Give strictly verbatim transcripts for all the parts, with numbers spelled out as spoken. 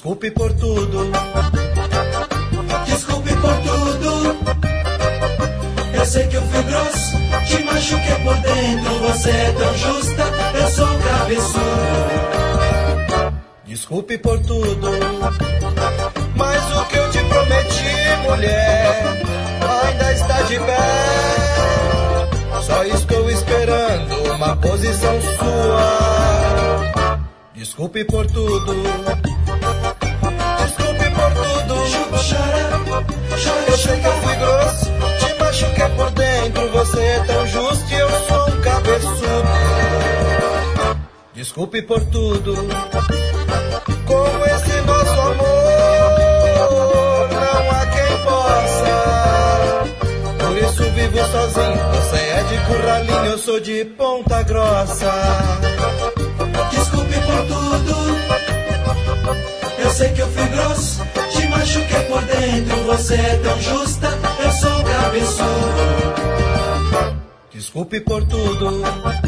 Desculpe por tudo. Desculpe por tudo. Eu sei que eu fui grosso, te machuquei por dentro. Você é tão justa, eu sou um cabeçudo. Desculpe por tudo. Mas o que eu te prometi, mulher, ainda está de pé. Só estou esperando uma posição sua. Desculpe por tudo. Desculpe por tudo. Eu sei que eu fui grosso, te machuquei por dentro. Você é tão justo e eu sou um cabeçudo. Desculpe por tudo. Com esse nosso amor não há quem possa. Por isso vivo sozinho. Você é de Curralinho, eu sou de Ponta Grossa. Desculpe por tudo. Eu sei que eu fui grosso, te machuquei por dentro. Você é tão justa, eu sou um cabeçudo. Desculpe por tudo.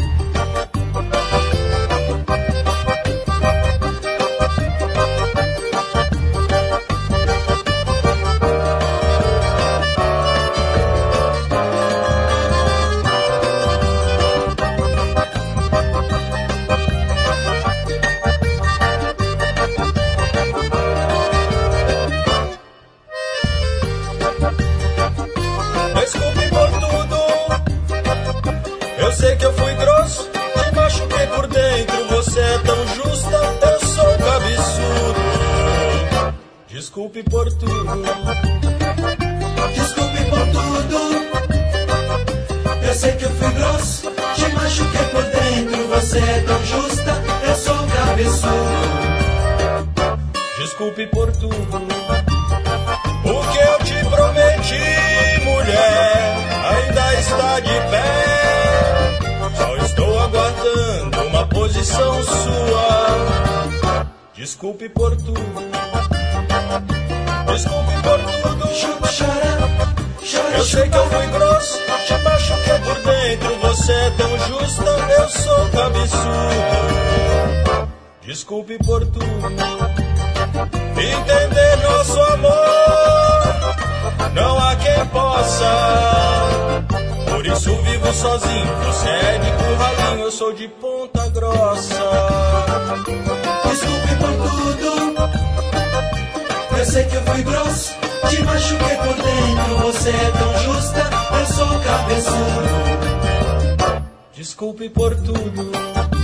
Eu sei que eu fui grosso, te machuquei por dentro. Você é tão justa, eu sou um cabeçudo. Desculpe por tudo. Desculpe por tudo. Eu sei que eu fui grosso, te machuquei por dentro. Você é tão justa, eu sou um cabeçudo. Desculpe por tudo. O que eu te prometi, mulher, ainda está de pé. Só estou aguardando uma posição sua. Desculpe por tudo. Desculpe por tudo. Eu sei que eu fui grosso, te machuquei por dentro. Você é tão justa, eu sou cabeçudo. Desculpe por tudo. Entender nosso amor não há quem possa. Por isso vivo sozinho. Você é de Curralinho, eu sou de Ponta Grossa. Desculpe por tudo. Eu sei que eu fui grosso, te machuquei por dentro. Você é tão justa, eu sou cabeçudo. Desculpe por tudo.